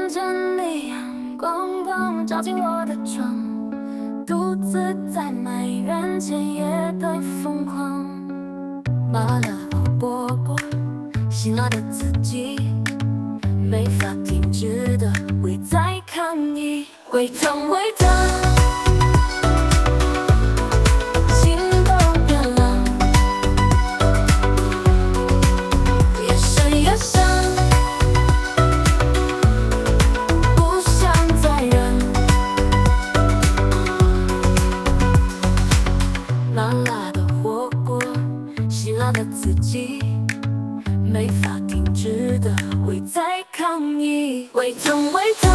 着你，光光照进我的窗，独自在埋怨前夜的疯狂。麻辣火锅，辛辣的自己，没法停止的胃在抗议，胃疼胃疼。麻辣的火锅，辛辣的自己，没法停止的胃在抗议，胃疼胃疼。